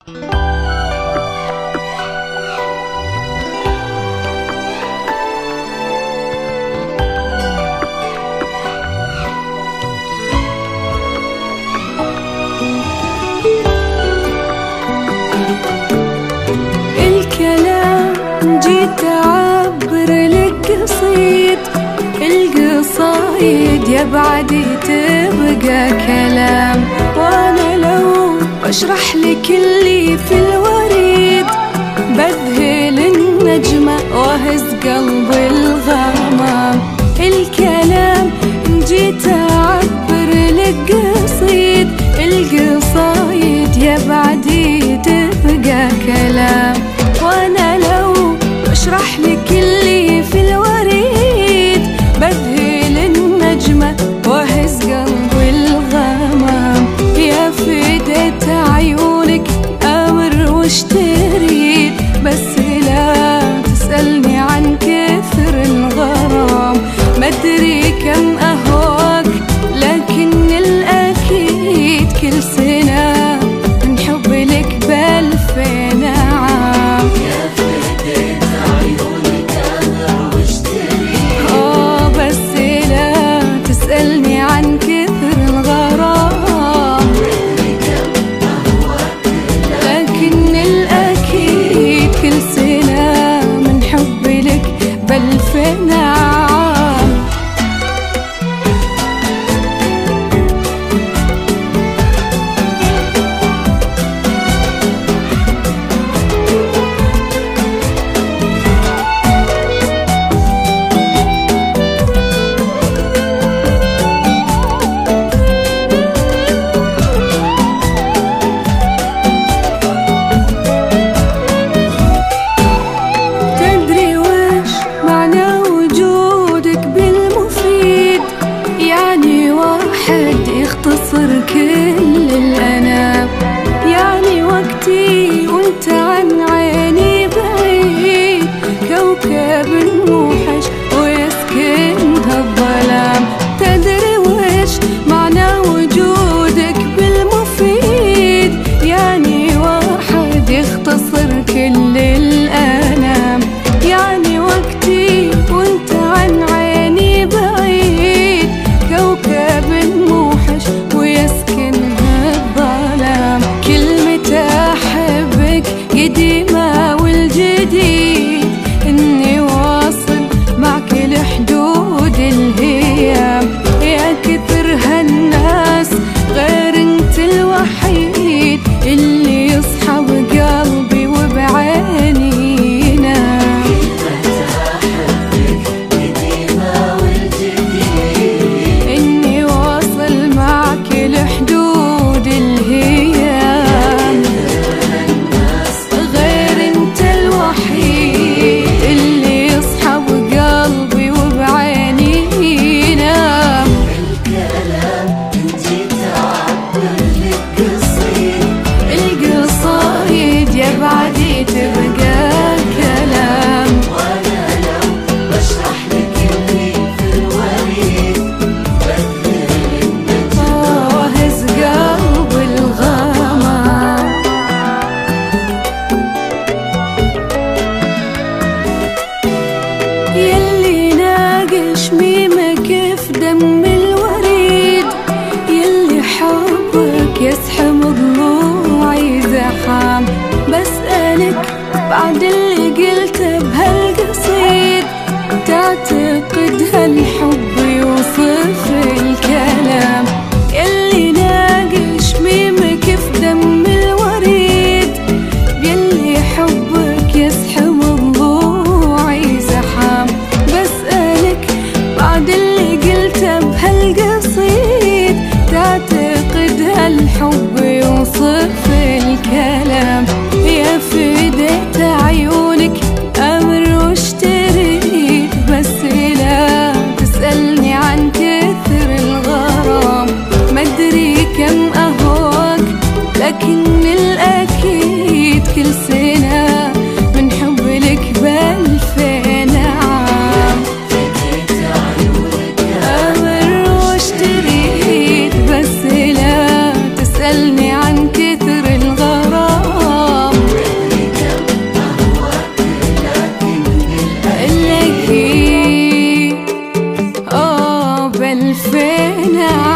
جيت أعبر لك قصيد، القصايد يا بعدي تبقى كلام، وأنا لو أشرح لك اللي في الوريد بذهل النجمة وأهز قلب الغمام. الكلام جيت أعبر لك قصيد، القصايد يا بعدي تبقى كلام، وأنا لو أشرح لك اللي في الوريد بذهل النجمة وأهز قلب الغمام. يا فدية عيونك أمر وش تريد، بس لا تسألني عن كثر الغرام. ما أدري كم أهواك لكن الأكيد كل سنة من حب لك بألف نعم. عن كثر الغرام، لكن الأكيد كل سنة من حب لك بألف نعم. يختصر كل الأنام، يعني وقتي وانت عن عيني بعيد، كوكب موحش ويسكنها الظلام. تدري وش معنى وجودك بالمفيد، يعني واحد يختصر كل الأنام، يعني وقتي وانت عن عيني بعيد، كوكب موحش ويسكنها الظلام. كلمة أحبك قديمة والجديد، إني واصل معك لحدود الهيام. يا كثر هالناس غير انت الوحيد اللي يصحى بقلبي وبعيني ينام. لحدود الهيام، غير انت الوحيد اللي يصحى بقلبي وبعيني ينام. الكلام جيت أعبر لك قصيد، القصايد يا بعدي تبقى كلام، وأنا لو بشرح لك اللي في الوريد يلي ناقش ميمك في دم الوريد، يلي حبك يزحم ضلوعي زحام. بسألك بعد اللي قلته بهالقصيد، تعتقد هالحب يوصف الكلام؟ يلي ناقش ميمك في دم الوريد، يلي حبك يزحم ضلوعي زحام. بسألك بعد اللي قلته بهالقصيد، تعتقد هالحب يوصف الكلام؟ يا فدية عيونك أنا